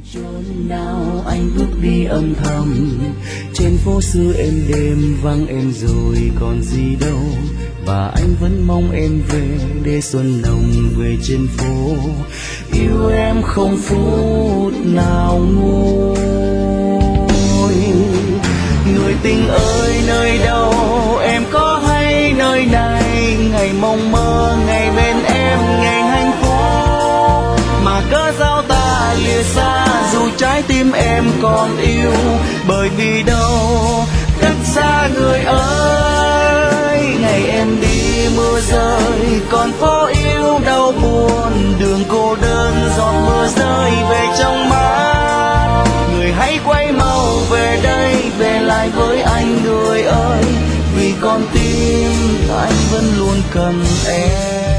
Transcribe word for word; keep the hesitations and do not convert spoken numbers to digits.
chốn nào anh bước đi âm thầm, trên phố xưa êm đêm vắng em rồi còn gì đâu, và anh vẫn mong em về để xuân nồng về trên phố. Yêu em không phút nào nguôi. Người tình ơi nơi đâu em có hay nơi này, ngày mong mơ ngày bên em ngày hạnh phúc, mà cớ sao ta lìa xa dù trái tim em còn yêu. Bởi vì đâu cách xa người ơi, ngày em đi mưa rơi còn phố yêu đau buồn, đường cô đơn giọt mưa rơi về trong mắt. Người hãy quay mau về đây, về lại với anh người ơi, vì con tim anh vẫn luôn cần em.